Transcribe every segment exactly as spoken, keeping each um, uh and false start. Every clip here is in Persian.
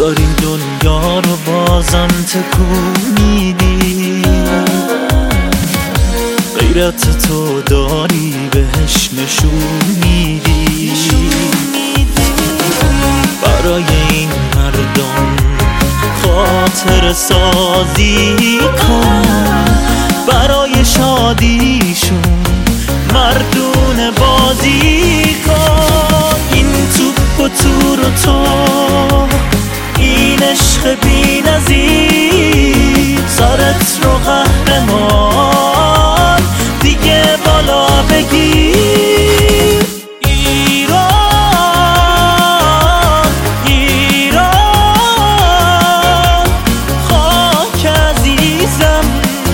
داری دنیا رو بازم تکون میدی، غیرت تو داری بهش نشون میدی. برای این مردم خاطر سازی کن، برای شادیشون مردون بازی کن. این توپ و تور و تو، این عشق بی نظیر، سرت رو قهرمان دیگه بالا بگیر. ایران ایران خاک عزیزم،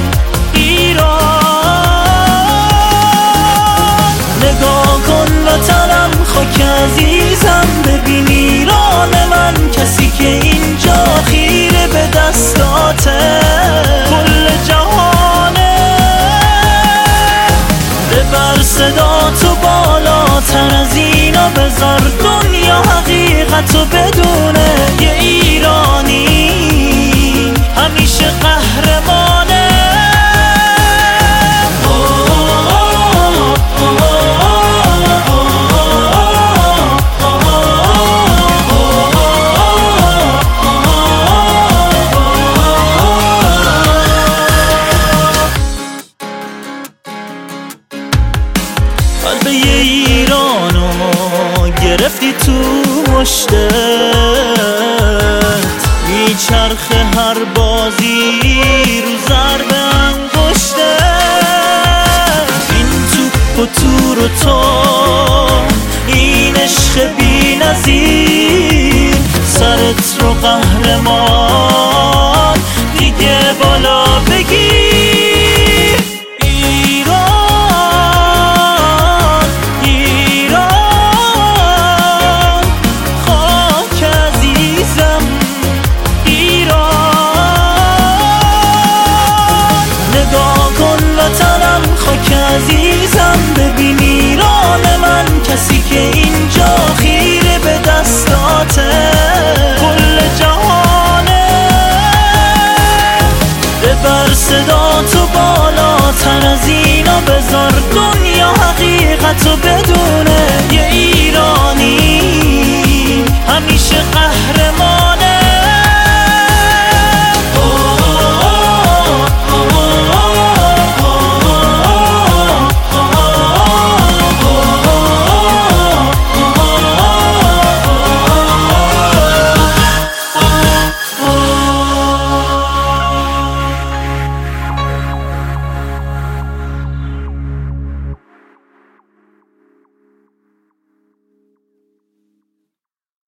ایران نگاه کن وطنم خاک عزیزم، ببین ایران من، کسی که اینجا خیره به دستاته کل جهانه. ببر صدا تو بالاتر از اینا، بذار دنیا حقیقتو بدونه، یه ایرانی همیشه قهرمانه. قلب ایرانو گرفتی تو مشتت، میچرخه هر بازی رو ضرب انگشتت. این توپ و تور و تو، این عشق بی نظیر، سرت رو قهرمان دیگه بالا بگیر. عزیزم ببین ایران من، کسی که اینجا خیره به دستاته کل جهانه. ببر صدا تو بالاتر از اینا، بذار دنیا حقیقتو